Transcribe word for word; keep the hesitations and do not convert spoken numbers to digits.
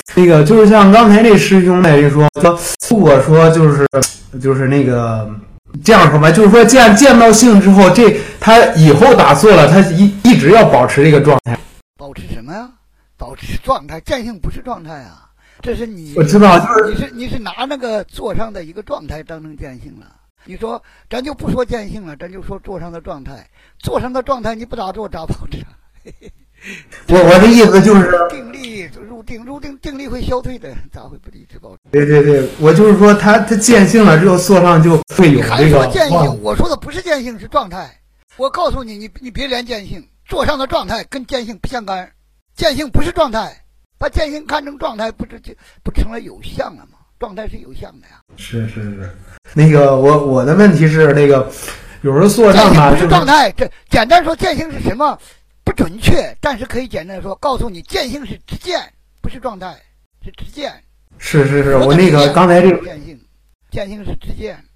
那个就是像刚才那师兄那说说，如果说就是就是那个这样说吧，就是说见见到性之后，这他以后打坐了，他一一直要保持这个状态。 保持什么呀？保持状态，见性不是状态啊，这是你我知道，就是你是你是拿那个坐上的一个状态当成见性了。你说咱就不说见性了，咱就说坐上的状态，坐上的状态你不打坐咋保持？ 我我的意思就是定力入定入定定力会消退的，咋会不一直保持？ 对对对，我就是说他他见性了之后坐上就会有这个。 还说见性？我说的不是见性，是状态。我告诉你，你你别连见性，坐上的状态跟见性不相干，见性不是状态，把见性看成状态，不是就不成了有相了吗？状态是有相的呀。 是是是，那个我我的问题是那个，有时候坐上吧， 不是状态，这简单说见性是什么不准确，但是可以简单说，告诉你见性是知见，不是状态，是知见。 是是是，我那个刚才这个见性，见性是知见。